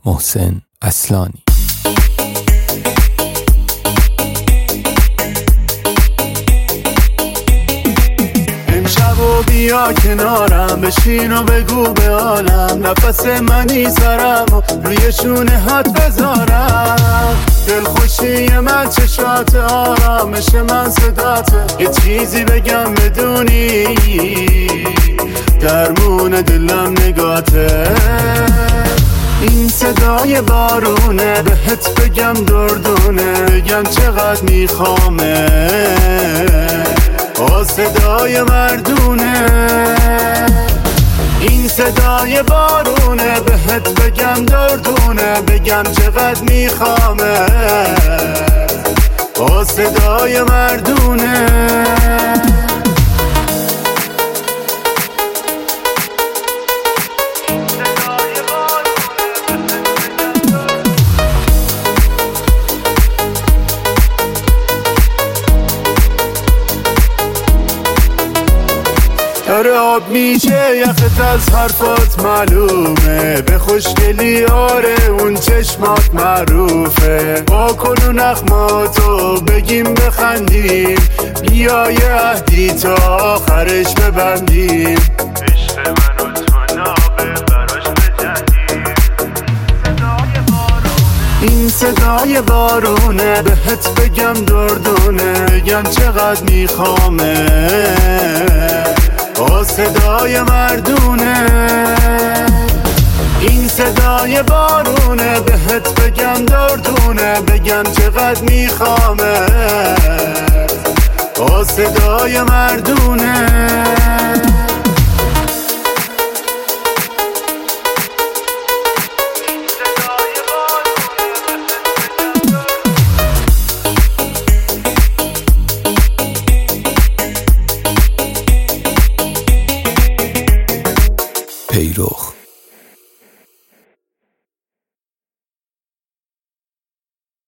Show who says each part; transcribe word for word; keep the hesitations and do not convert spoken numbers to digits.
Speaker 1: محسن اصلانی.
Speaker 2: امشب و بیا کنارم، بشین و بگو به عالم نفس منی سرم و روی شونه هات بذارم. دلخوشی من چشات، آرامش من صداته، یه چیزی بگم بدونی درمون دلم نگاته. این صدای بارونه، بهت بگم دردونه، بگم چقدر میخوامه. آه صدای مردونه، این صدای بارونه، بهت بگم دردونه، بگم چقدر میخوامه. آه صدای مردونه. داره آب میشه یخت از حرفات معلومه، به خوشگلی آره اون چشمات معروفه. با کن و نخماتو بگیم بخندیم، بیا یه عهدی تا آخرش ببندیم. عشق من و تو نابه براش بجنگیم. این صدای بارونه، بهت بگم دردونه، بگم چقدر میخوامه. آه صدای مردونه، این صدای بارونه، بهت بگم دردونه، بگم چقدر میخوامه. آه صدای مردونه.
Speaker 1: پیرخ